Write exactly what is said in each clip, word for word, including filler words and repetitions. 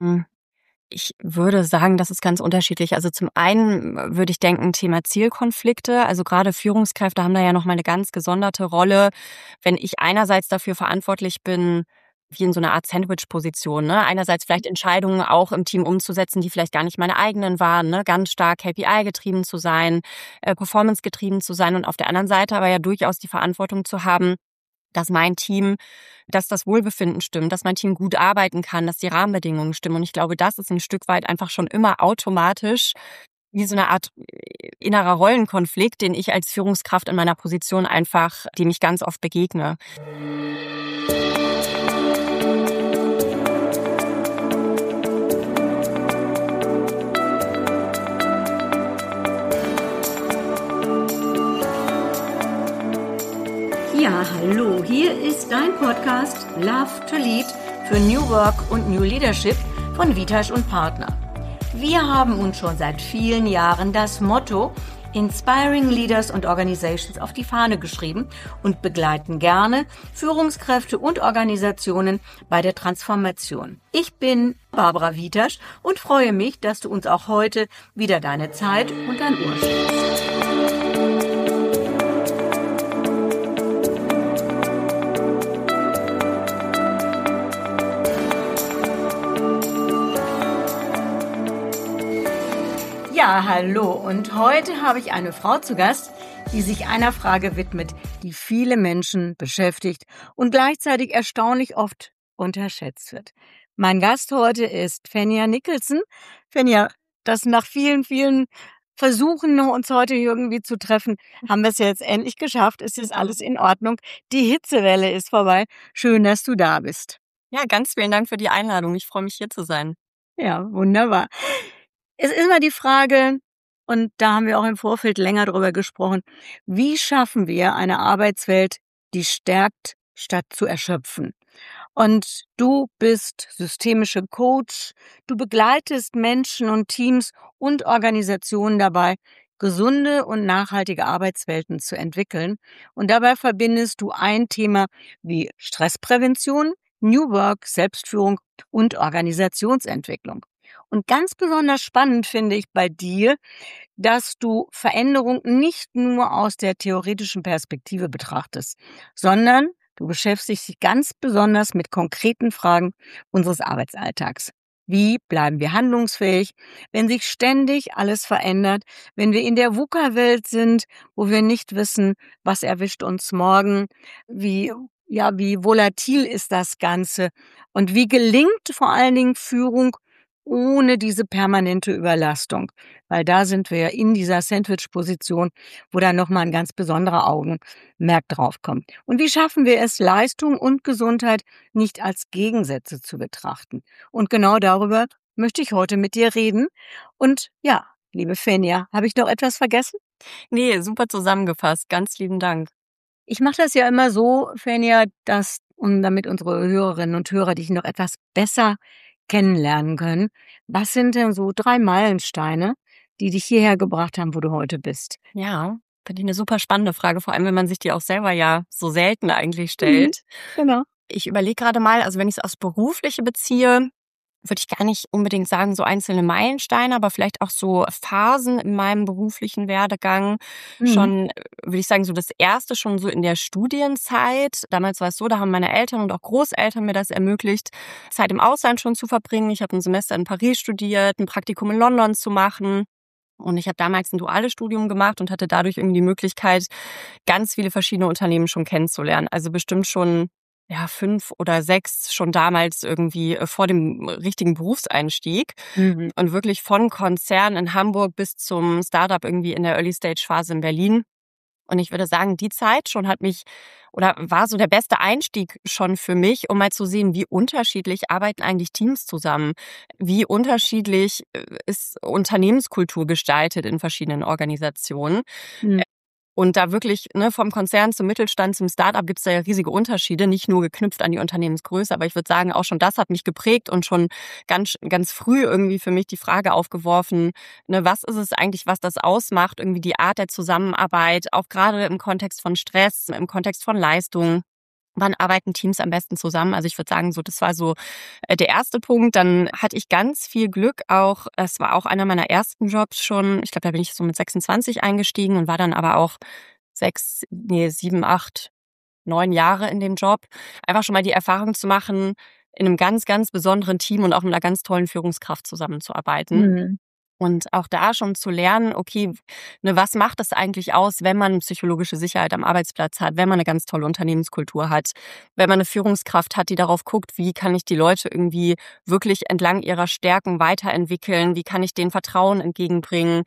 Hm. Ich würde sagen, das ist ganz unterschiedlich. Also zum einen äh, würde ich denken, Thema Zielkonflikte. Also gerade Führungskräfte haben da ja noch mal 'ne ganz gesonderte Rolle. Wenn ich einerseits dafür verantwortlich bin, wie in so 'ner Art Sandwich-Position, ne? Einerseits vielleicht Entscheidungen auch im Team umzusetzen, die vielleicht gar nicht meine eigenen waren, ne? Ganz stark K P I-getrieben zu sein, äh, performance-getrieben zu sein und auf der anderen Seite aber ja durchaus die Verantwortung zu haben, dass mein Team dass das Wohlbefinden stimmt, dass mein Team gut arbeiten kann, dass die Rahmenbedingungen stimmen. Und ich glaube, das ist 'n Stück weit einfach schon immer automatisch wie so 'ne Art äh, innerer Rollenkonflikt, den ich als Führungskraft in meiner Position einfach dem ich ganz oft begegne. Ja, hallo, hier ist dein Podcast Love to Lead für New Work und New Leadership von Witasch und Partner. Wir haben uns schon seit vielen Jahren das Motto Inspiring Leaders and Organizations auf die Fahne geschrieben und begleiten gerne Führungskräfte und Organisationen bei der Transformation. Ich bin Barbara Witasch und freue mich, dass du uns auch heute wieder deine Zeit und dein Ohr schenkst. Ja, hallo und heute habe ich eine Frau zu Gast, die sich einer Frage widmet, die viele Menschen beschäftigt und gleichzeitig erstaunlich oft unterschätzt wird. Mein Gast heute ist Fenja Nicholson. Fenja, das nach vielen, vielen Versuchen, uns heute irgendwie zu treffen, haben wir es jetzt endlich geschafft. Es ist alles in Ordnung. Die Hitzewelle ist vorbei. Schön, dass du da bist. Ja, ganz vielen Dank für die Einladung. Ich freue mich, hier zu sein. Ja, wunderbar. Es ist immer die Frage, und da haben wir auch im Vorfeld länger drüber gesprochen, wie schaffen wir eine Arbeitswelt, die stärkt, statt zu erschöpfen? Und du bist systemische Coach, du begleitest Menschen und Teams und Organisationen dabei, gesunde und nachhaltige Arbeitswelten zu entwickeln. Und dabei verbindest du ein Thema wie Stressprävention, New Work, Selbstführung und Organisationsentwicklung. Und ganz besonders spannend finde ich bei dir, dass du Veränderung nicht nur aus der theoretischen Perspektive betrachtest, sondern du beschäftigst dich ganz besonders mit konkreten Fragen unseres Arbeitsalltags. Wie bleiben wir handlungsfähig, wenn sich ständig alles verändert, wenn wir in der VUCA-Welt sind, wo wir nicht wissen, was erwischt uns morgen, wie, ja, wie volatil ist das Ganze und wie gelingt vor allen Dingen Führung ohne diese permanente Überlastung, weil da sind wir ja in dieser Sandwich-Position, wo dann nochmal ein ganz besonderer Augenmerk draufkommt. Und wie schaffen wir es, Leistung und Gesundheit nicht als Gegensätze zu betrachten? Und genau darüber möchte ich heute mit dir reden. Und ja, liebe Fenja, habe ich noch etwas vergessen? Nee, super zusammengefasst. Ganz lieben Dank. Ich mache das ja immer so, Fenja, dass, und damit unsere Hörerinnen und Hörer dich noch etwas besser kennenlernen können. Was sind denn so drei Meilensteine, die dich hierher gebracht haben, wo du heute bist? Ja, finde ich 'ne super spannende Frage, vor allem, wenn man sich die auch selber ja so selten eigentlich stellt. Mhm, genau. Ich überlege gerade mal, also wenn ich es aufs Berufliche beziehe, würde ich gar nicht unbedingt sagen, so einzelne Meilensteine, aber vielleicht auch so Phasen in meinem beruflichen Werdegang. Mhm. Schon, äh, würde ich sagen, so das erste schon so in der Studienzeit. Damals war es so, da haben meine Eltern und auch Großeltern mir das ermöglicht, Zeit im Ausland schon zu verbringen. Ich habe ein Semester in Paris studiert, ein Praktikum in London zu machen. Und ich habe damals ein duales Studium gemacht und hatte dadurch irgendwie die Möglichkeit, ganz viele verschiedene Unternehmen schon kennenzulernen. Also bestimmt schon ja, fünf oder sechs schon damals irgendwie äh, vor dem richtigen Berufseinstieg. Mhm. Und wirklich von Konzern in Hamburg bis zum Startup irgendwie in der Early-Stage-Phase in Berlin. Und ich würde sagen, die Zeit schon hat mich oder war so der beste Einstieg schon für mich, um mal zu sehen, wie unterschiedlich arbeiten eigentlich Teams zusammen, wie unterschiedlich äh, ist Unternehmenskultur gestaltet in verschiedenen Organisationen. Mhm. Und da wirklich, ne, vom Konzern zum Mittelstand zum Startup gibt's da ja riesige Unterschiede, nicht nur geknüpft an die Unternehmensgröße, aber ich würde sagen, auch schon das hat mich geprägt und schon ganz ganz früh irgendwie für mich die Frage aufgeworfen, ne, was ist es eigentlich, was das ausmacht, irgendwie die Art der Zusammenarbeit, auch gerade im Kontext von Stress, im Kontext von Leistung. wann arbeiten Teams am besten zusammen? Also ich würde sagen, so das war so äh, der erste Punkt. Dann hatte ich ganz viel Glück auch. Es war auch einer meiner ersten Jobs schon. Ich glaube, da bin ich so mit sechsundzwanzig eingestiegen und war dann aber auch sechs, nee, sieben, acht, neun Jahre in dem Job. Einfach schon mal die Erfahrung zu machen, in einem ganz, ganz besonderen Team und auch mit einer ganz tollen Führungskraft zusammenzuarbeiten. Mhm. Und auch da schon zu lernen, okay, ne, was macht das eigentlich aus, wenn man psychologische Sicherheit am Arbeitsplatz hat, wenn man eine ganz tolle Unternehmenskultur hat, wenn man eine Führungskraft hat, die darauf guckt, wie kann ich die Leute irgendwie wirklich entlang ihrer Stärken weiterentwickeln, wie kann ich denen Vertrauen entgegenbringen.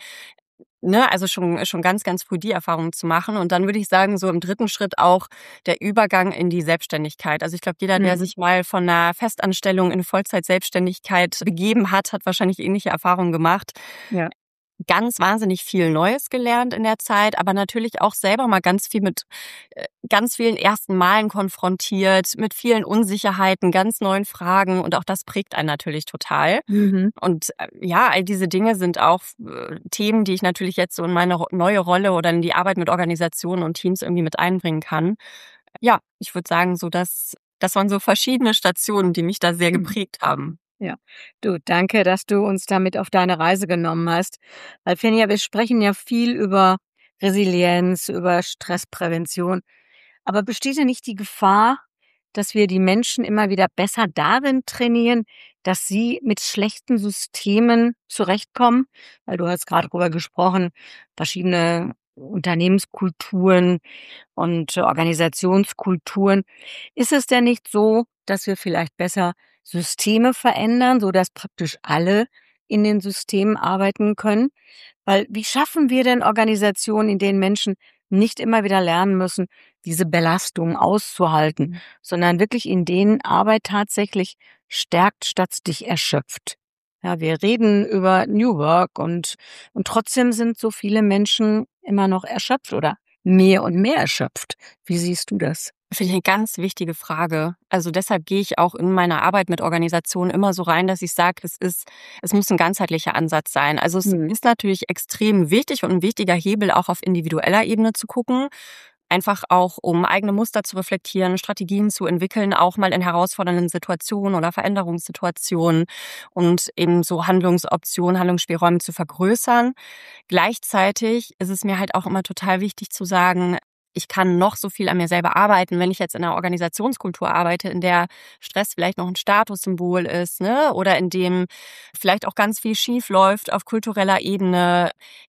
Ne, also schon schon ganz, ganz früh die Erfahrung zu machen. Und dann würde ich sagen, so im dritten Schritt auch der Übergang in die Selbstständigkeit. Also ich glaube, jeder, der Mhm. sich mal von einer Festanstellung in Vollzeit-Selbstständigkeit begeben hat, hat wahrscheinlich ähnliche Erfahrungen gemacht. Ja. Ganz wahnsinnig viel Neues gelernt in der Zeit, aber natürlich auch selber mal ganz viel mit äh, ganz vielen ersten Malen konfrontiert, mit vielen Unsicherheiten, ganz neuen Fragen, und auch das prägt einen natürlich total. Mhm. Und äh, ja, all diese Dinge sind auch äh, Themen, die ich natürlich jetzt so in meine ro- neue Rolle oder in die Arbeit mit Organisationen und Teams irgendwie mit einbringen kann. Ja, ich würde sagen, so dass das waren so verschiedene Stationen, die mich da sehr Mhm. geprägt haben. Ja. Du, danke, dass du uns damit auf deine Reise genommen hast. Weil Finja, wir sprechen ja viel über Resilienz, über Stressprävention. Aber besteht ja nicht die Gefahr, dass wir die Menschen immer wieder besser darin trainieren, dass sie mit schlechten Systemen zurechtkommen? Weil du hast gerade darüber gesprochen, verschiedene Unternehmenskulturen und Organisationskulturen. Ist es denn nicht so, dass wir vielleicht besser Systeme verändern, sodass praktisch alle in den Systemen arbeiten können? Weil wie schaffen wir denn Organisationen, in denen Menschen nicht immer wieder lernen müssen, diese Belastung auszuhalten, sondern wirklich in denen Arbeit tatsächlich stärkt, statt dich erschöpft? Ja, wir reden über New Work und, und trotzdem sind so viele Menschen immer noch erschöpft oder mehr und mehr erschöpft. Wie siehst du das? Finde ich eine ganz wichtige Frage. Also, deshalb gehe ich auch in meiner Arbeit mit Organisationen immer so rein, dass ich sage, es ist es muss ein ganzheitlicher Ansatz sein. Also, es Mhm. ist natürlich extrem wichtig und ein wichtiger Hebel, auch auf individueller Ebene zu gucken. Einfach auch, um eigene Muster zu reflektieren, Strategien zu entwickeln, auch mal in herausfordernden Situationen oder Veränderungssituationen und eben so Handlungsoptionen, Handlungsspielräume zu vergrößern. Gleichzeitig ist es mir halt auch immer total wichtig zu sagen, ich kann noch so viel an mir selber arbeiten, wenn ich jetzt in einer Organisationskultur arbeite, in der Stress vielleicht noch ein Statussymbol ist, ne? Oder in dem vielleicht auch ganz viel schief läuft auf kultureller Ebene.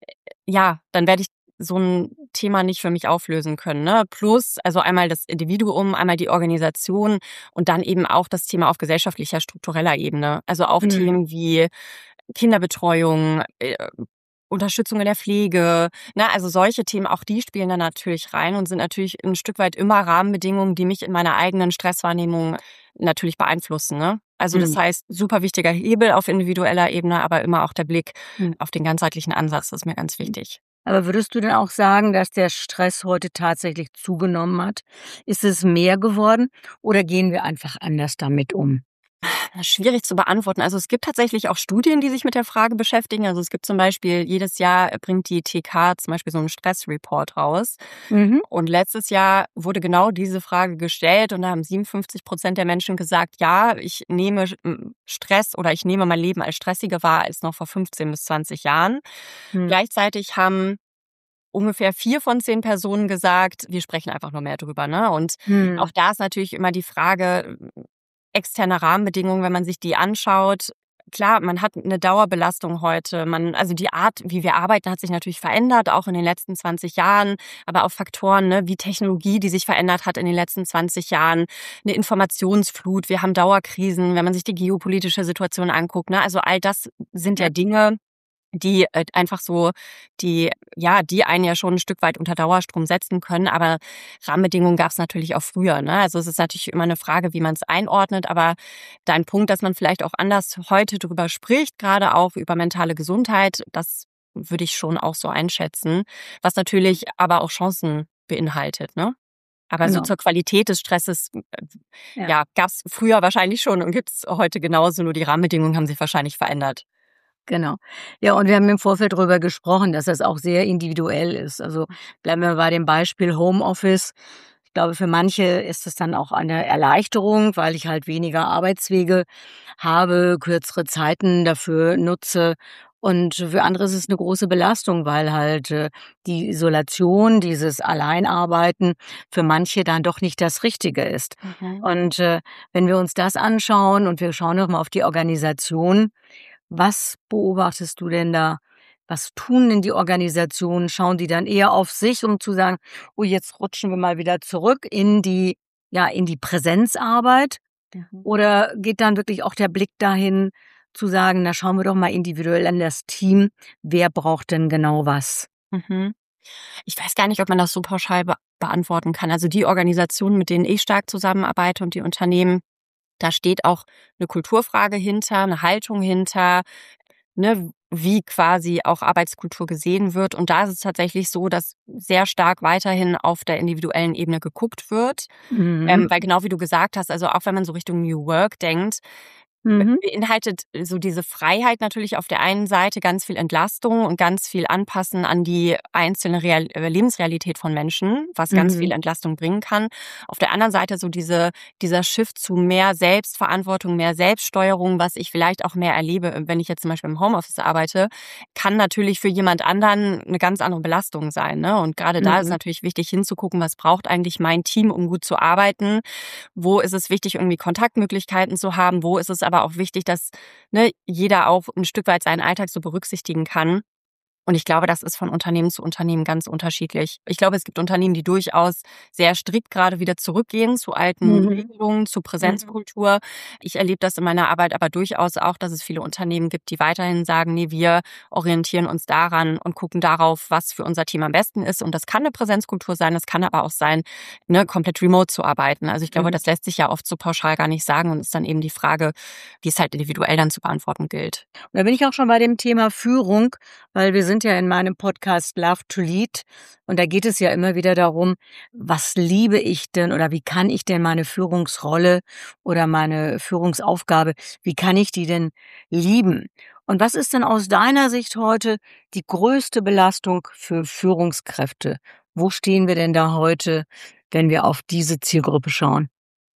Ja, dann werde ich so ein Thema nicht für mich auflösen können, ne? Plus, also einmal das Individuum, einmal die Organisation und dann eben auch das Thema auf gesellschaftlicher, struktureller Ebene. Also auch Mhm. Themen wie Kinderbetreuung, äh, Unterstützung in der Pflege, ne? Also solche Themen, auch die spielen da natürlich rein und sind natürlich ein Stück weit immer Rahmenbedingungen, die mich in meiner eigenen Stresswahrnehmung natürlich beeinflussen, ne? Also das Mhm. heißt, super wichtiger Hebel auf individueller Ebene, aber immer auch der Blick Mhm. auf den ganzheitlichen Ansatz, das ist mir ganz wichtig. Aber würdest du denn auch sagen, dass der Stress heute tatsächlich zugenommen hat? Ist es mehr geworden oder gehen wir einfach anders damit um? Schwierig zu beantworten. Also es gibt tatsächlich auch Studien, die sich mit der Frage beschäftigen. Also es gibt zum Beispiel, jedes Jahr bringt die T K zum Beispiel so einen Stressreport raus. Mhm. Und letztes Jahr wurde genau diese Frage gestellt und da haben siebenundfünfzig Prozent der Menschen gesagt, ja, ich nehme Stress oder ich nehme mein Leben als stressiger wahr als noch vor fünfzehn bis zwanzig Jahren. Mhm. Gleichzeitig haben ungefähr vier von zehn Personen gesagt, wir sprechen einfach nur mehr drüber, ne? Und auch Mhm. da ist natürlich immer die Frage, externe Rahmenbedingungen, wenn man sich die anschaut. Klar, man hat eine Dauerbelastung heute. Man also die Art, wie wir arbeiten, hat sich natürlich verändert, auch in den letzten zwanzig Jahren. Aber auch Faktoren, ne, wie Technologie, die sich verändert hat in den letzten zwanzig Jahren, eine Informationsflut, wir haben Dauerkrisen, wenn man sich die geopolitische Situation anguckt, ne? Also all das sind ja Ja, Dinge, die äh, einfach so, die ja, die einen ja schon ein Stück weit unter Dauerstrom setzen können, aber Rahmenbedingungen gab es natürlich auch früher, ne? Also, es ist natürlich immer eine Frage, wie man es einordnet, aber dein Punkt, dass man vielleicht auch anders heute drüber spricht, gerade auch über mentale Gesundheit, das würde ich schon auch so einschätzen, was natürlich aber auch Chancen beinhaltet, ne? Aber so genau. zur Qualität des Stresses, äh, Ja, ja, gab es früher wahrscheinlich schon und gibt es heute genauso, nur die Rahmenbedingungen haben sich wahrscheinlich verändert. genau. Ja, und wir haben im Vorfeld darüber gesprochen, dass das auch sehr individuell ist. Also bleiben wir bei dem Beispiel Homeoffice. glaube, für manche ist es dann auch eine Erleichterung, weil ich halt weniger Arbeitswege habe, kürzere Zeiten dafür nutze. Und für andere ist es eine große Belastung, weil halt, äh, die Isolation, dieses Alleinarbeiten für manche dann doch nicht das Richtige ist. Mhm. Und, äh, wenn wir uns das anschauen und wir schauen noch mal auf die Organisation, was beobachtest du denn da? Was tun denn die Organisationen? Schauen die dann eher auf sich, um zu sagen: „Oh, jetzt rutschen wir mal wieder zurück in die ja, in die Präsenzarbeit?“ Mhm. Oder geht dann wirklich auch der Blick dahin, zu sagen: „Na, schauen wir doch mal individuell an das Team. Wer braucht denn genau was?“ Mhm. Ich weiß gar nicht, ob man das so pauschal be beantworten kann. Also die Organisationen, mit denen ich stark zusammenarbeite und die Unternehmen, da steht auch eine Kulturfrage hinter, eine Haltung hinter, ne, wie quasi auch Arbeitskultur gesehen wird. Und da ist es tatsächlich so, dass sehr stark weiterhin auf der individuellen Ebene geguckt wird. Mhm. Ähm, weil genau wie du gesagt hast, also auch wenn man so Richtung New Work denkt, be Mhm. beinhaltet so diese Freiheit natürlich auf der einen Seite ganz viel Entlastung und ganz viel Anpassen an die einzelne Real äh, Lebensrealität von Menschen, was ganz viel Mhm. Entlastung bringen kann. Auf der anderen Seite so diese dieser Shift zu mehr Selbstverantwortung, mehr Selbststeuerung, was ich vielleicht auch mehr erlebe, äh, wenn ich jetzt zum Beispiel im Homeoffice arbeite, kann natürlich für jemand anderen eine ganz andere Belastung sein, ne? Und gerade da ist Mhm. natürlich wichtig hinzugucken, was braucht eigentlich mein Team, um gut zu arbeiten? Wo ist es wichtig, irgendwie Kontaktmöglichkeiten zu haben? Wo ist es aber auch wichtig, dass, ne, jeder auch ein Stück weit seinen Alltag so berücksichtigen kann? Und ich glaube, das ist von Unternehmen zu Unternehmen ganz unterschiedlich. Ich glaube, es gibt Unternehmen, die durchaus sehr strikt gerade wieder zurückgehen zu alten Mhm. Regelungen, zu Mhm. Präsenzkultur. Ich erlebe das in meiner Arbeit aber durchaus auch, dass es viele Unternehmen gibt, die weiterhin sagen: „Ne, wir orientieren uns daran und gucken darauf, was für unser Team am besten ist.“ Und das kann eine Präsenzkultur sein, das kann aber auch sein, ne, komplett remote zu arbeiten. Also, ich glaube, Mhm. das lässt sich ja oft so pauschal gar nicht sagen und ist dann eben die Frage, die es halt individuell dann zu beantworten gilt. Und da bin ich auch schon bei dem Thema Führung, weil wir sind ja in meinem Podcast Love to Lead und da geht es ja immer wieder darum, was liebe ich denn oder wie kann ich denn meine Führungsrolle oder meine Führungsaufgabe, wie kann ich die denn lieben? Und was ist denn aus deiner Sicht heute die größte Belastung für Führungskräfte? Wo stehen wir denn da heute, wenn wir auf diese Zielgruppe schauen?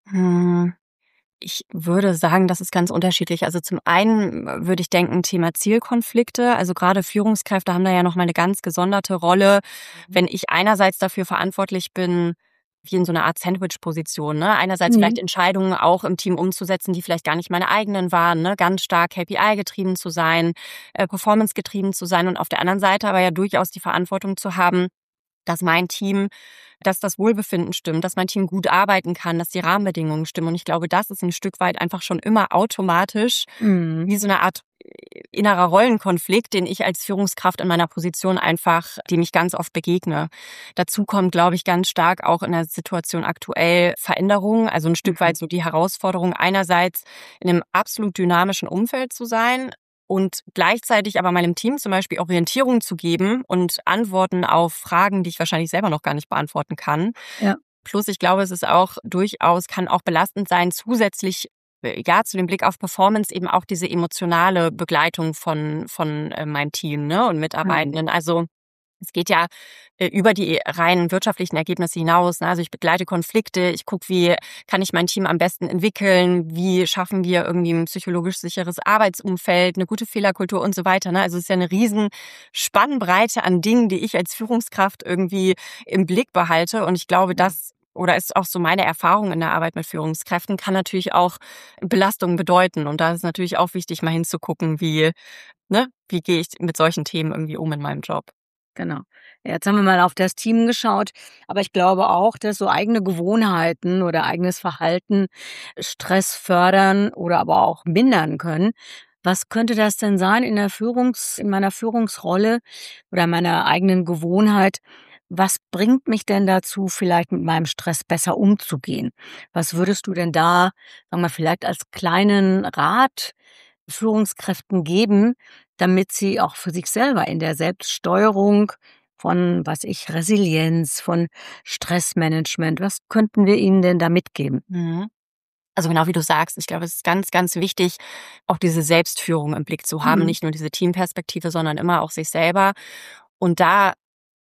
Hm. Ich würde sagen, das ist ganz unterschiedlich. Also zum einen äh, würde ich denken, Thema Zielkonflikte. Also gerade Führungskräfte haben da ja noch mal 'ne ganz gesonderte Rolle. Wenn ich einerseits dafür verantwortlich bin, wie in so einer Art Sandwich-Position, ne? Einerseits vielleicht Mhm. Entscheidungen auch im Team umzusetzen, die vielleicht gar nicht meine eigenen waren, ne? Ganz stark K P I-getrieben zu sein, äh, Performance-getrieben zu sein und auf der anderen Seite aber ja durchaus die Verantwortung zu haben, dass mein Team dass das Wohlbefinden stimmt, dass mein Team gut arbeiten kann, dass die Rahmenbedingungen stimmen. Und ich glaube, das ist ein Stück weit einfach schon immer automatisch Mhm. wie so eine Art äh, innerer Rollenkonflikt, den ich als Führungskraft in meiner Position einfach dem ich ganz oft begegne. Dazu kommt, glaube ich, ganz stark auch in der Situation aktuell Veränderungen, also ein Stück Mhm. weit so die Herausforderung, einerseits in einem absolut dynamischen Umfeld zu sein, und gleichzeitig aber meinem Team zum Beispiel Orientierung zu geben und Antworten auf Fragen, die ich wahrscheinlich selber noch gar nicht beantworten kann. Ja. Plus, ich glaube, es ist auch durchaus kann auch belastend sein, zusätzlich, äh, ja, zu dem Blick auf Performance eben auch diese emotionale Begleitung von von, äh, meinem Team, ne, und Mhm. Mitarbeitenden. Also, es geht ja, äh, über die rein wirtschaftlichen Ergebnisse hinaus, ne? Also, ich begleite Konflikte, ich gucke, wie kann ich mein Team am besten entwickeln, wie schaffen wir irgendwie ein psychologisch sicheres Arbeitsumfeld, eine gute Fehlerkultur und so weiter, ne? Also, es ist ja eine riesen Spannbreite an Dingen, die ich als Führungskraft irgendwie im Blick behalte. Und ich glaube, das oder ist auch so meine Erfahrung in der Arbeit mit Führungskräften, kann natürlich auch Belastung bedeuten. Und da ist natürlich auch wichtig, mal hinzugucken, wie ne, wie gehe ich mit solchen Themen irgendwie um in meinem Job. Genau. Ja, jetzt haben wir mal auf das Team geschaut, aber ich glaube auch, dass so eigene Gewohnheiten oder eigenes Verhalten Stress fördern oder aber auch mindern können. Was könnte das denn sein in der Führungs in meiner Führungsrolle oder meiner eigenen Gewohnheit? Was bringt mich denn dazu, vielleicht mit meinem Stress besser umzugehen? Was würdest du denn da, sagen wir, vielleicht als kleinen Rat Führungskräften geben, damit sie auch für sich selber in der Selbststeuerung von, was ich, Resilienz, von Stressmanagement, was könnten wir ihnen denn da mitgeben? Mhm. Also genau wie du sagst, ich glaube, es ist ganz, ganz wichtig, auch diese Selbstführung im Blick zu haben, Mhm. nicht nur diese Teamperspektive, sondern immer auch sich selber. Und da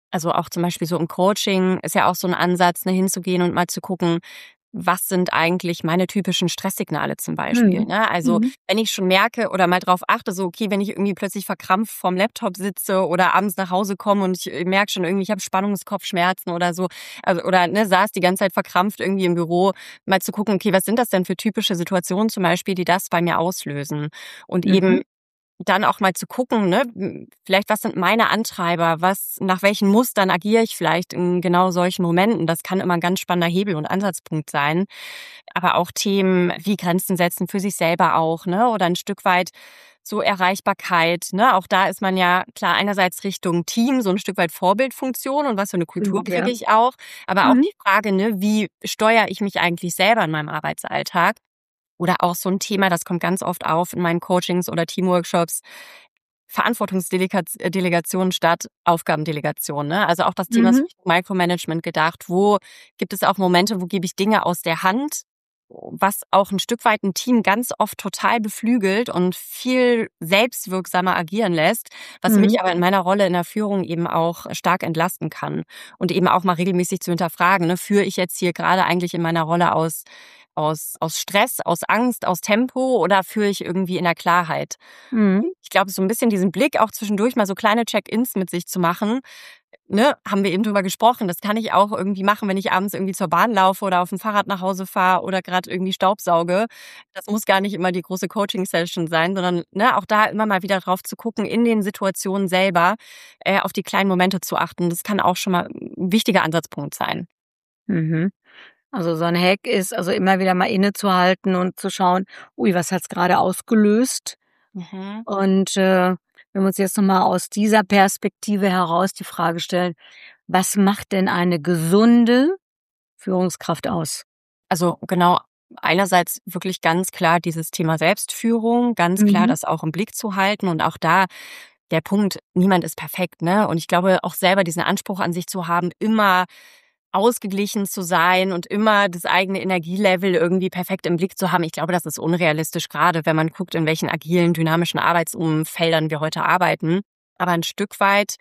Also auch zum Beispiel so im Coaching ist ja auch so ein Ansatz, ne, hinzugehen und mal zu gucken, was sind eigentlich meine typischen Stresssignale zum Beispiel, Mhm. ne? Also, Mhm. wenn ich schon merke oder mal drauf achte, so, okay, wenn ich irgendwie plötzlich verkrampft vorm Laptop sitze oder abends nach Hause komme und ich merke schon irgendwie, ich habe Spannungskopfschmerzen oder so, also oder, ne, saß die ganze Zeit verkrampft irgendwie im Büro, mal zu gucken, okay, was sind das denn für typische Situationen zum Beispiel, die das bei mir auslösen? Und Mhm. eben dann auch mal zu gucken, ne, m vielleicht was sind meine Antreiber, was nach welchen Mustern agiere ich vielleicht in genau solchen Momenten. Das kann immer 'n ganz spannender Hebel und Ansatzpunkt sein. Aber auch Themen wie Grenzen setzen für sich selber auch, ne, oder 'n Stück weit so Erreichbarkeit, ne? Auch da ist man ja klar einerseits Richtung Team, so 'n Stück weit Vorbildfunktion und was für 'ne Kultur Ja. kriege ich auch, aber auch Mhm. die Frage, ne, wie steuere ich mich eigentlich selber in meinem Arbeitsalltag? Oder auch so 'n Thema, das kommt ganz oft auf in meinen Coachings oder Teamworkshops, Verantwortungsdelegaz äh, Delegation statt Aufgabendelegation, ne? Also, auch das Thema ist Mhm. Richtung Micromanagement gedacht. Wo gibt es auch Momente, wo gebe ich Dinge aus der Hand, was auch 'n Stück weit 'n Team ganz oft total beflügelt und viel selbstwirksamer agieren lässt, was Mhm. mich aber in meiner Rolle in der Führung eben auch stark entlasten kann. Und eben auch mal regelmäßig zu hinterfragen, ne, führe ich jetzt hier grade eigentlich in meiner Rolle aus aus aus Stress, aus Angst, aus Tempo oder führe ich irgendwie in der Klarheit? Mhm. Ich glaube, so 'n bisschen diesen Blick auch zwischendurch mal so kleine Check-ins mit sich zu machen, ne, haben wir eben drüber gesprochen. Das kann ich auch irgendwie machen, wenn ich abends irgendwie zur Bahn laufe oder auf'm Fahrrad nach Hause fahre oder grad irgendwie staubsauge. Das muss gar nicht immer die große Coaching-Session sein, sondern, ne, auch da immer mal wieder drauf zu gucken, in den Situationen selber, äh, auf die kleinen Momente zu achten. Das kann auch schon mal 'n wichtiger Ansatzpunkt sein. Mhm. Also, so 'n Hack ist also, immer wieder mal innezuhalten und zu schauen: „Ui, was hat's grade ausgelöst?“ Mhm. Und, äh, wenn wir uns jetzt noch mal aus dieser Perspektive heraus die Frage stellen: Was macht denn eine gesunde Führungskraft aus? Also, genau, einerseits wirklich ganz klar dieses Thema Selbstführung, ganz klar Mhm. das auch im Blick zu halten und auch da der Punkt, niemand ist perfekt, ne? Und ich glaube, auch selber diesen Anspruch an sich zu haben, immer ausgeglichen zu sein und immer das eigene Energielevel irgendwie perfekt im Blick zu haben. Ich glaube, das ist unrealistisch, grade wenn man guckt, in welchen agilen, dynamischen Arbeitsumfeldern wir heute arbeiten. Aber 'n Stück weit,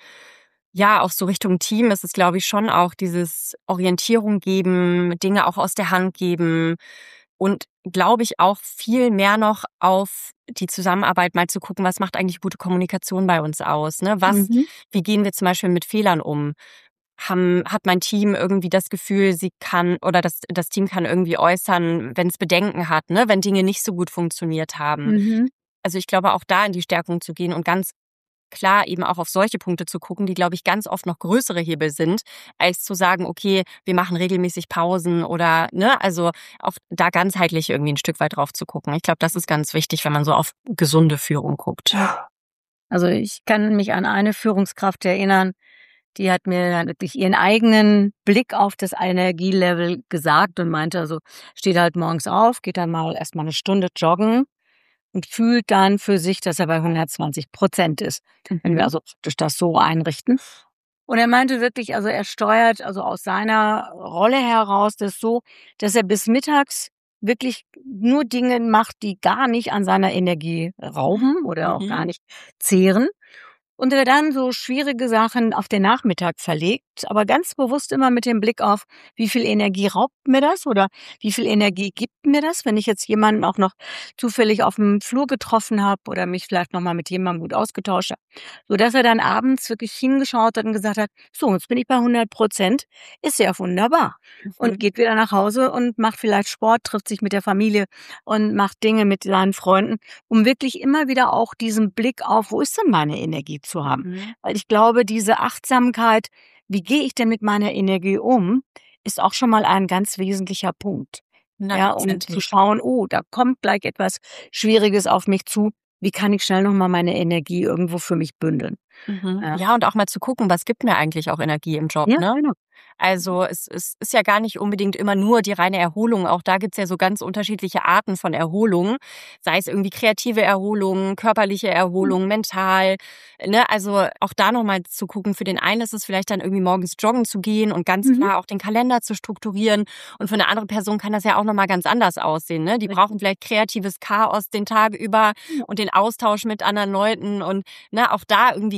ja, auch so Richtung Team ist es, glaube ich, schon auch dieses Orientierung geben, Dinge auch aus der Hand geben und, glaube ich, auch viel mehr noch auf die Zusammenarbeit mal zu gucken, was macht eigentlich gute Kommunikation bei uns aus, ne? Was Mhm. wie gehen wir zum Beispiel mit Fehlern um? Haben hat mein Team irgendwie das Gefühl, sie kann oder das das Team kann irgendwie äußern, wenn's Bedenken hat, ne, wenn Dinge nicht so gut funktioniert haben. Mhm. Also, ich glaube, auch da in die Stärkung zu gehen und ganz klar eben auch auf solche Punkte zu gucken, die, glaube ich, ganz oft noch größere Hebel sind, als zu sagen: „Okay, wir machen regelmäßig Pausen“ oder ne, also, auch da ganzheitlich irgendwie 'n Stück weit drauf zu gucken. Ich glaube, das ist ganz wichtig, wenn man so auf gesunde Führung guckt. Also, ich kann mich an eine Führungskraft erinnern, die hat mir dann wirklich ihren eigenen Blick auf das Energielevel gesagt und meinte also, steht halt morgens auf, geht dann mal erst mal 'ne Stunde joggen und fühlt dann für sich, dass er bei hundertzwanzig Prozent ist, wenn wir Mhm. also praktisch das so einrichten. Und er meinte wirklich, also, er steuert also aus seiner Rolle heraus das so, dass er bis mittags wirklich nur Dinge macht, die gar nicht an seiner Energie rauben oder auch Mhm. gar nicht zehren. Und er dann so schwierige Sachen auf den Nachmittag verlegt, aber ganz bewusst immer mit dem Blick auf: Wie viel Energie raubt mir das oder wie viel Energie gibt mir das, wenn ich jetzt jemanden auch noch zufällig auf'm Flur getroffen habe oder mich vielleicht noch mal mit jemandem gut ausgetauscht habe. Sodass er dann abends wirklich hingeschaut hat und gesagt hat: „So, jetzt bin ich bei hundert Prozent, ist ja wunderbar.“ Und Mhm. geht wieder nach Hause und macht vielleicht Sport, trifft sich mit der Familie und macht Dinge mit seinen Freunden, um wirklich immer wieder auch diesen Blick auf: „Wo ist denn meine Energie?“ zu haben. Mhm. Weil ich glaube, diese Achtsamkeit: „Wie gehe ich denn mit meiner Energie um?“, ist auch schon mal ein ganz wesentlicher Punkt. Ja, um zu hundertprozentig. schauen: „Oh, da kommt gleich etwas Schwieriges auf mich zu. Wie kann ich schnell noch mal meine Energie irgendwo für mich bündeln?“ Mhm. Ja. Ja, und auch mal zu gucken, was gibt mir eigentlich auch Energie im Job, Ja, ne? genau. Also, es es ist ja gar nicht unbedingt immer nur die reine Erholung. Auch da gibt's ja so ganz unterschiedliche Arten von Erholung, sei es irgendwie kreative Erholung, körperliche Mhm. Erholung, mental, ne? Also, auch da noch mal zu gucken, für den einen ist es vielleicht dann irgendwie morgens joggen zu gehen und ganz Mhm. klar auch den Kalender zu strukturieren. Und für 'ne andere Person kann das ja auch noch mal ganz anders aussehen, ne? Die Richtig. brauchen vielleicht kreatives Chaos den Tag über Ja. und den Austausch mit anderen Leuten und, ne, auch da irgendwie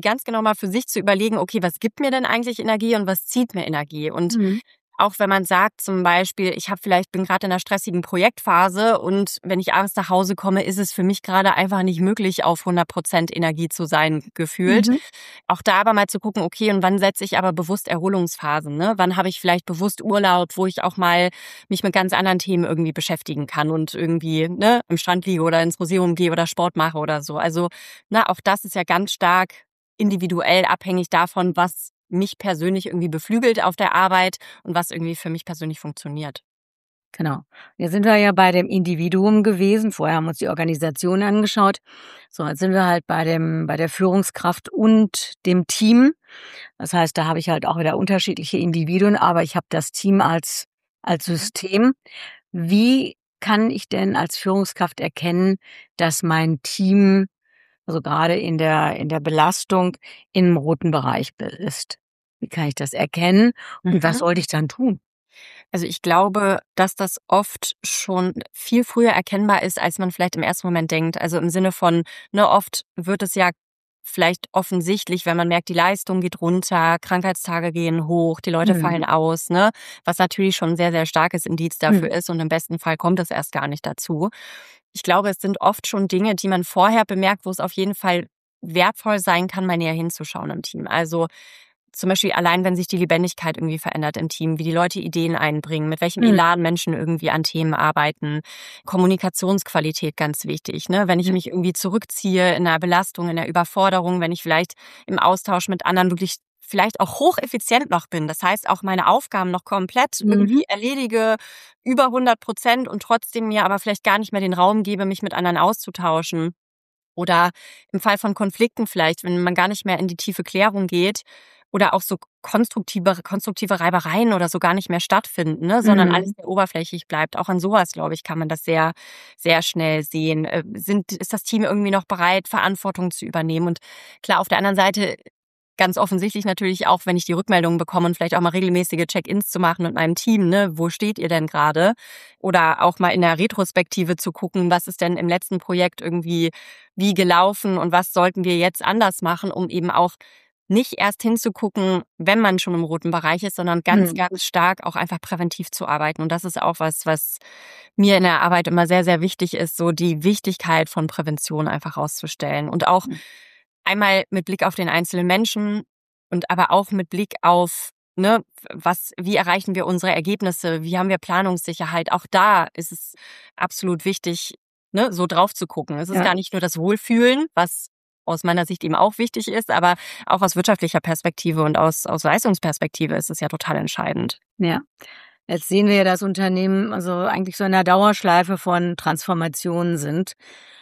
ganz genau mal für sich zu überlegen, okay, was gibt mir denn eigentlich Energie und was zieht mir Energie? Und Mhm. auch wenn man sagt zum Beispiel, ich habe vielleicht bin gerade in einer stressigen Projektphase und wenn ich abends nach Hause komme, ist es für mich gerade einfach nicht möglich, auf hundert Prozent Energie zu sein, gefühlt. Mhm. Auch da aber mal zu gucken, okay, und wann setze ich aber bewusst Erholungsphasen, ne? Wann habe ich vielleicht bewusst Urlaub, wo ich auch mal mich mit ganz anderen Themen irgendwie beschäftigen kann und irgendwie, ne, am Strand liege oder ins Museum gehe oder Sport mache oder so. Also, na, auch das ist ja ganz stark individuell abhängig davon, was mich persönlich irgendwie beflügelt auf der Arbeit und was irgendwie für mich persönlich funktioniert. Genau. Jetzt sind wir ja bei dem Individuum gewesen. Vorher haben wir uns die Organisation angeschaut. So, jetzt sind wir halt bei dem bei der Führungskraft und dem Team. Das heißt, da habe ich halt auch wieder unterschiedliche Individuen, aber ich habe das Team als als System. Wie kann ich denn als Führungskraft erkennen, dass mein Team, also gerade in der in der Belastung, im roten Bereich be ist? Wie kann ich das erkennen und was Mhm. sollte ich dann tun? Also ich glaube, dass das oft schon viel früher erkennbar ist, als man vielleicht im ersten Moment denkt. Also im Sinne von, ne, oft wird es ja vielleicht offensichtlich, wenn man merkt, die Leistung geht runter, Krankheitstage gehen hoch, die Leute Mhm. fallen aus, ne? Was natürlich schon ein sehr, sehr starkes Indiz dafür Mhm. ist und im besten Fall kommt es erst gar nicht dazu. Ich glaube, es sind oft schon Dinge, die man vorher bemerkt, wo es auf jeden Fall wertvoll sein kann, mal näher hinzuschauen im Team. Also zum Beispiel allein, wenn sich die Lebendigkeit irgendwie verändert im Team, wie die Leute Ideen einbringen, mit welchem Mhm. Elan Menschen irgendwie an Themen arbeiten. Kommunikationsqualität ganz wichtig, ne? Wenn ich Mhm. mich irgendwie zurückziehe in einer Belastung, in der Überforderung, wenn ich vielleicht im Austausch mit anderen wirklich vielleicht auch hocheffizient noch bin. Das heißt, auch meine Aufgaben noch komplett Mhm. irgendwie erledige, über hundert Prozent und trotzdem mir aber vielleicht gar nicht mehr den Raum gebe, mich mit anderen auszutauschen. Oder im Fall von Konflikten vielleicht, wenn man gar nicht mehr in die tiefe Klärung geht oder auch so konstruktive konstruktive Reibereien oder so gar nicht mehr stattfinden, ne, sondern alles Mhm. sehr oberflächlich bleibt. Auch an sowas, glaube ich, kann man das sehr, sehr schnell sehen. Äh, sind ist das Team irgendwie noch bereit, Verantwortung zu übernehmen? Und klar, auf der anderen Seite ganz offensichtlich natürlich auch, wenn ich die Rückmeldungen bekomme und vielleicht auch mal regelmäßige Check-ins zu machen mit meinem Team, ne? Wo steht ihr denn gerade? Oder auch mal in der Retrospektive zu gucken, was ist denn im letzten Projekt irgendwie wie gelaufen und was sollten wir jetzt anders machen, um eben auch nicht erst hinzugucken, wenn man schon im roten Bereich ist, sondern ganz, Mhm. ganz stark auch einfach präventiv zu arbeiten. Und das ist auch was, was mir in der Arbeit immer sehr, sehr wichtig ist, so die Wichtigkeit von Prävention einfach rauszustellen. Und auch einmal mit Blick auf den einzelnen Menschen und aber auch mit Blick auf, ne, was, wie erreichen wir unsere Ergebnisse? Wie haben wir Planungssicherheit? Auch da ist es absolut wichtig, ne, so drauf zu gucken. Es ist Ja, gar nicht nur das Wohlfühlen, was aus meiner Sicht eben auch wichtig ist, aber auch aus wirtschaftlicher Perspektive und aus, aus Leistungsperspektive ist es ja total entscheidend. ja. Jetzt sehen wir ja, dass Unternehmen also eigentlich so in 'ner Dauerschleife von Transformationen sind.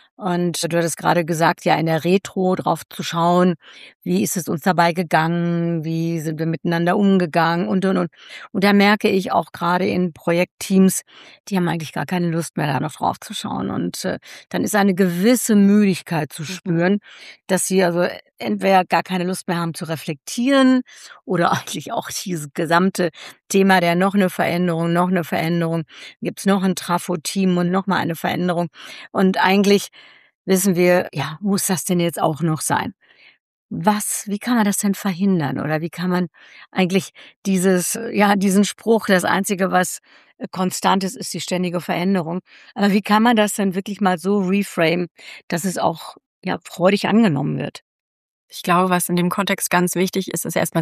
Und du hattest gerade gesagt, ja, in der Retro drauf zu schauen, wie ist es uns dabei gegangen, wie sind wir miteinander umgegangen und, und, und. Und da merke ich auch gerade in Projektteams, die haben eigentlich gar keine Lust mehr, da noch drauf zu schauen. Und äh, dann ist eine gewisse Müdigkeit zu Mhm. spüren, dass sie also entweder gar keine Lust mehr haben zu reflektieren oder eigentlich auch dieses gesamte Thema der noch eine Veränderung, noch eine Veränderung, gibt's noch ein Trafo-Team und noch mal eine Veränderung. Und eigentlich wissen wir, ja, muss das denn jetzt auch noch sein? Was wie kann man das denn verhindern? Oder wie kann man eigentlich dieses äh, ja, diesen Spruch, das Einzige, was, äh, konstant ist, ist die ständige Veränderung. Aber wie kann man das denn wirklich mal so reframe, dass es auch, ja, freudig angenommen wird? Ich glaube, was in dem Kontext ganz wichtig ist, ist erstmal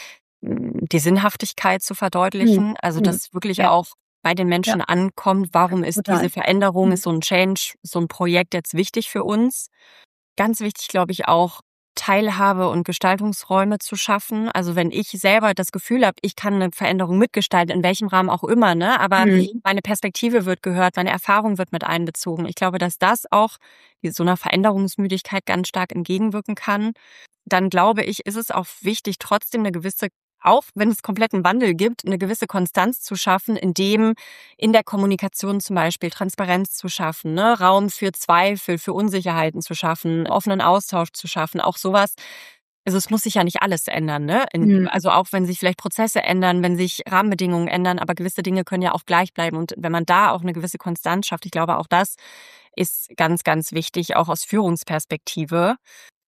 die Sinnhaftigkeit zu Mhm. verdeutlichen. Also, Mhm. dass wirklich Ja, auch bei den ja, Menschen ankommt, warum ist total. diese Veränderung, ist Mhm. so ein Change, so ein Projekt jetzt wichtig für uns? Ganz wichtig, glaube ich, auch Teilhabe und Gestaltungsräume zu schaffen. Also, wenn ich selber das Gefühl habe, ich kann eine Veränderung mitgestalten, in welchem Rahmen auch immer, ne, aber Mhm. meine Perspektive wird gehört, meine Erfahrung wird mit einbezogen. Ich glaube, dass das auch so einer Veränderungsmüdigkeit ganz stark entgegenwirken kann. Dann glaube ich, ist es auch wichtig, trotzdem eine gewisse, auch wenn es kompletten Wandel gibt, eine gewisse Konstanz zu schaffen, indem in der Kommunikation zum Beispiel Transparenz zu schaffen, ne? Raum für Zweifel, für Unsicherheiten zu schaffen, offenen Austausch zu schaffen, auch sowas. Also, es muss sich ja nicht alles ändern, ne? In Mhm. also, auch wenn sich vielleicht Prozesse ändern, wenn sich Rahmenbedingungen ändern, aber gewisse Dinge können ja auch gleich bleiben. Und wenn man da auch eine gewisse Konstanz schafft, ich glaube, auch das ist ganz, ganz wichtig, auch aus Führungsperspektive.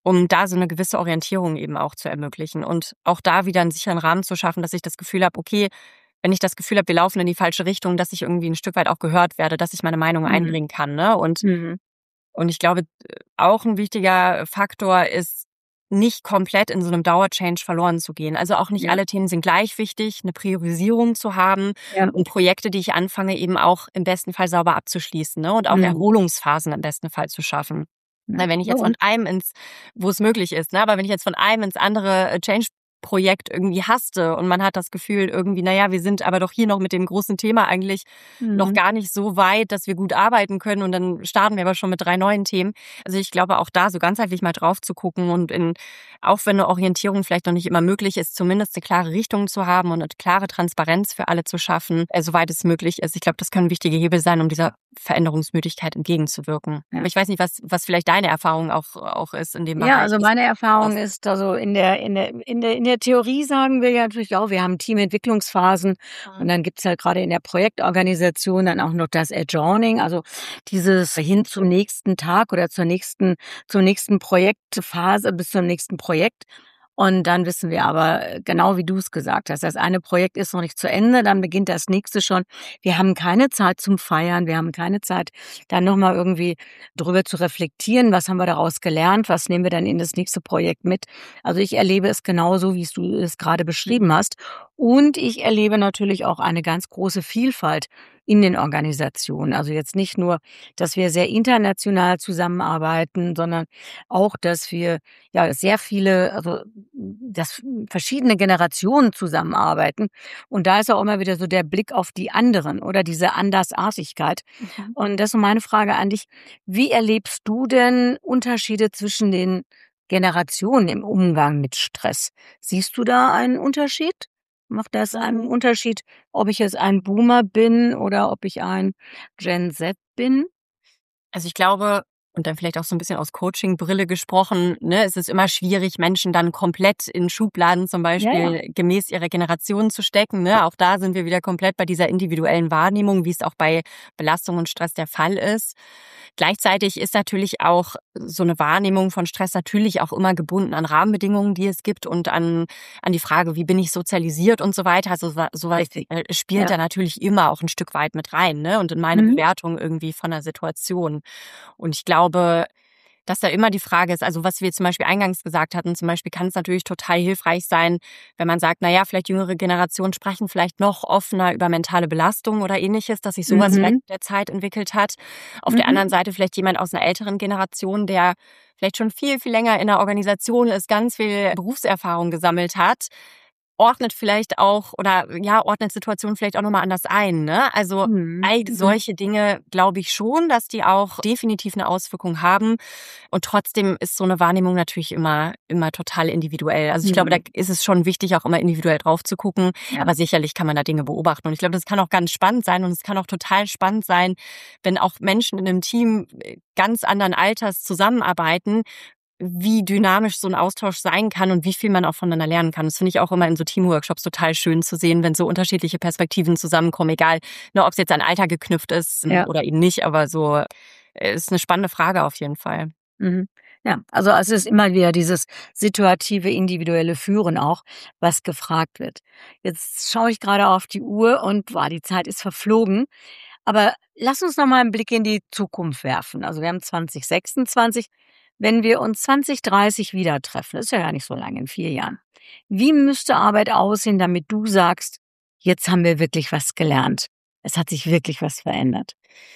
um da so eine gewisse Orientierung eben auch zu ermöglichen und auch da wieder einen sicheren Rahmen zu schaffen, dass ich das Gefühl habe, okay, wenn ich das Gefühl habe, wir laufen in die falsche Richtung, dass ich irgendwie ein Stück weit auch gehört werde, dass ich meine Meinung Mhm. einbringen kann, ne? Und Mhm. und ich glaube, auch ein wichtiger Faktor ist, nicht komplett in so einem Dauerchange verloren zu gehen. Also, auch nicht Ja. alle Themen sind gleich wichtig, eine Priorisierung zu haben Ja. und Projekte, die ich anfange, eben auch im besten Fall sauber abzuschließen, ne, und auch Mhm. Erholungsphasen im besten Fall zu schaffen. Ja. Ne, wenn ich Ja, jetzt von und einem ins wo es möglich ist, ne, aber wenn ich jetzt von einem ins andere, äh, Change-Projekt irgendwie haste und man hat das Gefühl irgendwie, na ja, wir sind aber doch hier noch mit dem großen Thema eigentlich noch Mhm. gar nicht so weit, dass wir gut arbeiten können und dann starten wir aber schon mit drei neuen Themen. Also, ich glaube, auch da so ganzheitlich mal drauf zu gucken und in auch wenn eine Orientierung vielleicht noch nicht immer möglich ist, zumindest eine klare Richtung zu haben und eine klare Transparenz für alle zu schaffen, äh, soweit es möglich ist. Ich glaube, das können wichtige Hebel sein, um dieser Veränderungsmüdigkeit entgegenzuwirken. Ja. Aber ich weiß nicht, was was vielleicht deine Erfahrung auch auch ist in dem Ja, Bereich. also Wie meine Erfahrung aus ist, also in der in der in der in der Theorie sagen wir ja natürlich auch, wir haben Teamentwicklungsphasen und dann gibt's halt gerade in der Projektorganisation dann auch noch das Adjourning, also dieses hin zum nächsten Tag oder zur nächsten zur nächsten Projektphase bis zum nächsten Projekt. Und dann wissen wir aber, äh, genau wie du es gesagt hast, das eine Projekt ist noch nicht zu Ende, dann beginnt das nächste schon. Wir haben keine Zeit zum Feiern, wir haben keine Zeit, dann noch mal irgendwie drüber zu reflektieren, was haben wir daraus gelernt, was nehmen wir dann in das nächste Projekt mit. Also, ich erlebe es genauso, wie es du es gerade beschrieben hast. Und ich erlebe natürlich auch eine ganz große Vielfalt in den Organisationen. Also, jetzt nicht nur, dass wir sehr international zusammenarbeiten, sondern auch, dass wir, ja, sehr viele also, dass verschiedene Generationen zusammenarbeiten. Und da ist auch immer wieder so der Blick auf die anderen oder diese Andersartigkeit. Mhm. Und das ist meine Frage an dich: Wie erlebst du denn Unterschiede zwischen den Generationen im Umgang mit Stress? Siehst du da einen Unterschied? Macht das einen Mhm. Unterschied, ob ich jetzt ein Boomer bin oder ob ich ein Gen Z bin? Also, ich glaube und dann vielleicht auch so ein bisschen aus Coaching-Brille gesprochen, ne, es ist immer schwierig, Menschen dann komplett in Schubladen zum Ja, ja. Beispiel gemäß ihrer Generation zu stecken, ne? Auch da sind wir wieder komplett bei dieser individuellen Wahrnehmung, wie es auch bei Belastung und Stress der Fall ist. Gleichzeitig ist natürlich auch so eine Wahrnehmung von Stress natürlich auch immer gebunden an Rahmenbedingungen, die es gibt und an an die Frage, wie bin ich sozialisiert und so weiter. Also, so so was, Richtig. äh, spielt Ja. da natürlich immer auch ein Stück weit mit rein, ne, und in meine Mhm. Bewertung irgendwie von der Situation. Und ich glaube, dass da immer die Frage ist, also was wir zum Beispiel eingangs gesagt hatten, zum Beispiel kann es natürlich total hilfreich sein, wenn man sagt, na ja, vielleicht jüngere Generationen sprechen vielleicht noch offener über mentale Belastung oder Ähnliches, dass sich sowas vielleicht Mhm. mit der Zeit entwickelt hat. Auf der Mhm. anderen Seite vielleicht jemand aus einer älteren Generation, der vielleicht schon viel, viel länger in der Organisation ist, ganz viel Berufserfahrung gesammelt hat, ordnet vielleicht auch oder ja, ordnet Situationen vielleicht auch noch mal anders ein, ne? Also, Mhm. all Mhm. solche Dinge glaube ich schon, dass die auch definitiv eine Auswirkung haben. Und trotzdem ist so eine Wahrnehmung natürlich immer immer total individuell. Also, ich glaube, da Mhm. ist es schon wichtig, auch immer individuell drauf zu gucken, Ja. aber sicherlich kann man da Dinge beobachten. Und ich glaube, das kann auch ganz spannend sein und es kann auch total spannend sein, wenn auch Menschen in einem Team, äh, ganz anderen Alters zusammenarbeiten, wie dynamisch so ein Austausch sein kann und wie viel man auch voneinander lernen kann. Das finde ich auch immer in so Teamworkshops total schön zu sehen, wenn so unterschiedliche Perspektiven zusammenkommen, egal, ne, ob's jetzt an Alter geknüpft ist Ja. oder eben nicht, aber so, äh, ist eine spannende Frage auf jeden Fall. Mhm. Ja, also es ist immer wieder dieses situative, individuelle Führen auch, was gefragt wird. Jetzt schaue ich gerade auf die Uhr und, wow, die Zeit ist verflogen. Aber lass uns noch mal 'n Blick in die Zukunft werfen. Also, wir haben zwanzig sechsundzwanzig. Wenn wir uns zwanzig dreißig wieder treffen, das ist ja gar nicht so lange, in vier Jahren. Wie müsste Arbeit aussehen, damit du sagst: „Jetzt haben wir wirklich was gelernt. Es hat sich wirklich was verändert?“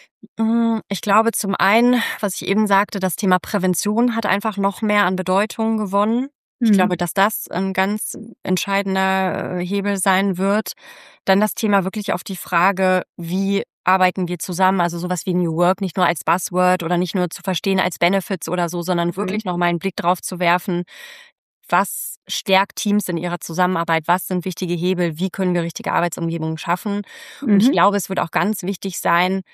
Hm, ich glaube zum einen, was ich eben sagte, das Thema Prävention hat einfach noch mehr an Bedeutung gewonnen. Ich Mhm. glaube, dass das ein ganz entscheidender, äh, Hebel sein wird. Dann das Thema wirklich auf die Frage, wie arbeiten wir zusammen? Also, sowas wie New Work nicht nur als Buzzword oder nicht nur zu verstehen als Benefits oder so, sondern Mhm. wirklich noch mal einen Blick drauf zu werfen, was stärkt Teams in ihrer Zusammenarbeit? Was sind wichtige Hebel? Wie können wir richtige Arbeitsumgebungen schaffen? Und ich Mhm. glaube, es wird auch ganz wichtig sein,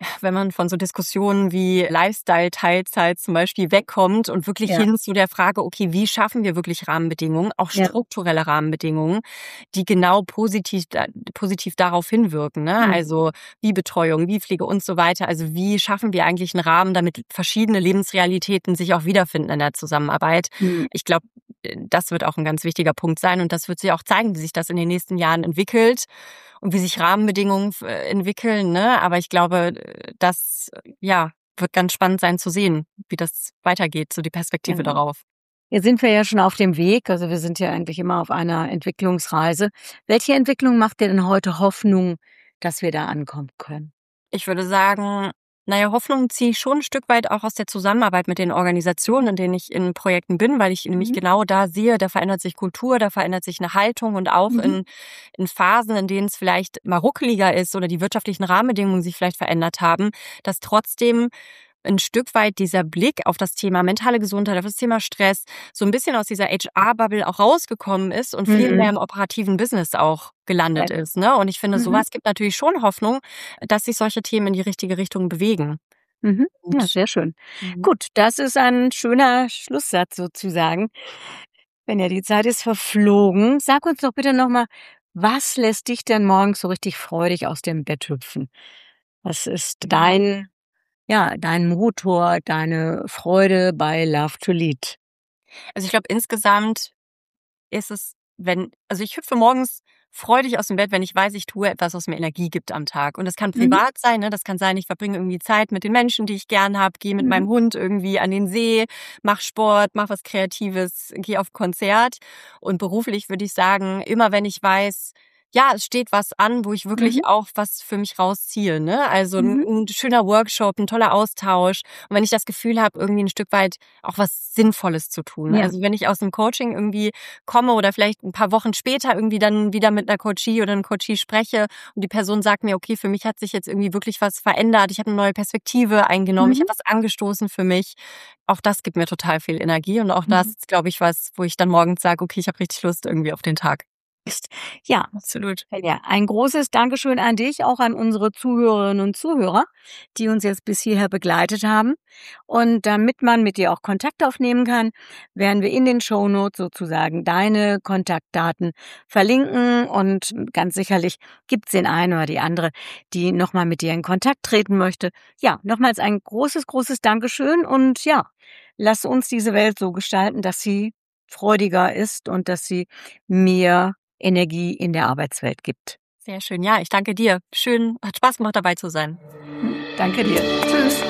wenn man von so Diskussionen wie Lifestyle-Teilzeit zum Beispiel wegkommt und wirklich Ja. hin zu der Frage, okay, wie schaffen wir wirklich Rahmenbedingungen, auch Ja. strukturelle Rahmenbedingungen, die genau positiv, da- positiv darauf hinwirken, ne? Mhm. Also wie Betreuung, wie Pflege und so weiter. Also wie schaffen wir eigentlich einen Rahmen, damit verschiedene Lebensrealitäten sich auch wiederfinden in der Zusammenarbeit. Mhm. Ich glaube, das wird auch ein ganz wichtiger Punkt sein und das wird sich auch zeigen, wie sich das in den nächsten Jahren entwickelt und wie sich Rahmenbedingungen äh, entwickeln, ne? Aber ich glaube, das ja wird ganz spannend sein zu sehen, wie das weitergeht, so die Perspektive Genau. darauf. Jetzt sind wir ja schon auf dem Weg, also wir sind ja eigentlich immer auf einer Entwicklungsreise. Welche Entwicklung macht dir denn heute Hoffnung, dass wir da ankommen können? Ich würde sagen, naja, Hoffnung ziehe ich schon ein Stück weit auch aus der Zusammenarbeit mit den Organisationen, in denen ich in Projekten bin, weil ich nämlich Mhm. genau da sehe, da verändert sich Kultur, da verändert sich eine Haltung und auch Mhm. in, in Phasen, in denen es vielleicht mal ruckeliger ist oder die wirtschaftlichen Rahmenbedingungen sich vielleicht verändert haben, dass trotzdem ein Stück weit dieser Blick auf das Thema mentale Gesundheit, auf das Thema Stress, so ein bisschen aus dieser H R-Bubble auch rausgekommen ist und viel Mhm. mehr im operativen Business auch gelandet Ja. ist, ne? Und ich finde, Mhm. sowas gibt natürlich schon Hoffnung, dass sich solche Themen in die richtige Richtung bewegen. Mhm. Ja, Und sehr schön. mhm. Gut, das ist ein schöner Schlusssatz sozusagen. Wenn ja die Zeit ist verflogen, sag uns doch bitte nochmal, was lässt dich denn morgens so richtig freudig aus dem Bett hüpfen? Was ist dein, ja, dein Motor, deine Freude bei Love to Lead? Also, ich glaube, insgesamt ist es, wenn also, ich hüpfe morgens freudig aus dem Bett, wenn ich weiß, ich tue etwas, was mir Energie gibt am Tag. Und das kann Mhm. privat sein, ne? Das kann sein, ich verbringe irgendwie Zeit mit den Menschen, die ich gern habe, gehe mit Mhm. meinem Hund irgendwie an den See, mache Sport, mache was Kreatives, gehe auf Konzert. Und beruflich würde ich sagen, immer wenn ich weiß, ja, es steht was an, wo ich wirklich Mhm. auch was für mich rausziehe, ne? Also, 'n Mhm. 'n schöner Workshop, ein toller Austausch. Und wenn ich das Gefühl habe, irgendwie ein Stück weit auch was Sinnvolles zu tun. Ja. Also, wenn ich aus dem Coaching irgendwie komme oder vielleicht ein paar Wochen später irgendwie dann wieder mit einer Coachie oder einem Coachie spreche und die Person sagt mir: „Okay, für mich hat sich jetzt irgendwie wirklich was verändert. Ich habe eine neue Perspektive eingenommen. Ich Mhm. habe was angestoßen für mich." Auch das gibt mir total viel Energie und auch das Mhm. ist, glaube ich, was, wo ich dann morgens sage: „Okay, ich habe richtig Lust irgendwie auf den Tag." Ist. Ja, Absolut. ja, ein großes Dankeschön an dich, auch an unsere Zuhörerinnen und Zuhörer, die uns jetzt bis hierher begleitet haben. Und damit man mit dir auch Kontakt aufnehmen kann, werden wir in den Shownotes sozusagen deine Kontaktdaten verlinken und ganz sicherlich gibt es den einen oder die andere, die nochmal mit dir in Kontakt treten möchte. Ja, nochmals ein großes, großes Dankeschön und ja, lass uns diese Welt so gestalten, dass sie freudiger ist und dass sie mehr Energie in der Arbeitswelt gibt. Sehr schön. Ja, ich danke dir. Schön, hat Spaß gemacht, dabei zu sein. Danke dir. Tschüss.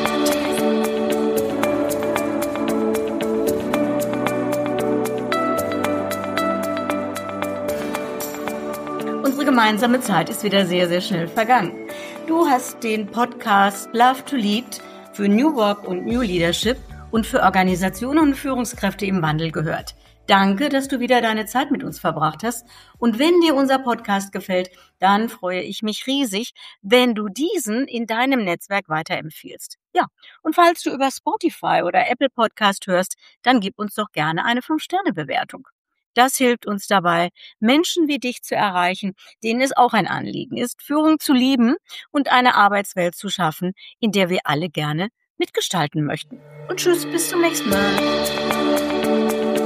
Unsere gemeinsame Zeit ist wieder sehr, sehr schnell vergangen. Du hast den Podcast Love to Lead für New Work und New Leadership und für Organisationen und Führungskräfte im Wandel gehört. Danke, dass du wieder deine Zeit mit uns verbracht hast. Und wenn dir unser Podcast gefällt, dann freue ich mich riesig, wenn du diesen in deinem Netzwerk weiterempfiehlst. Ja, und falls du über Spotify oder Apple Podcast hörst, dann gib uns doch gerne eine fünf Sterne Bewertung. Das hilft uns dabei, Menschen wie dich zu erreichen, denen es auch ein Anliegen ist, Führung zu lieben und eine Arbeitswelt zu schaffen, in der wir alle gerne mitgestalten möchten. Und tschüss, bis zum nächsten Mal.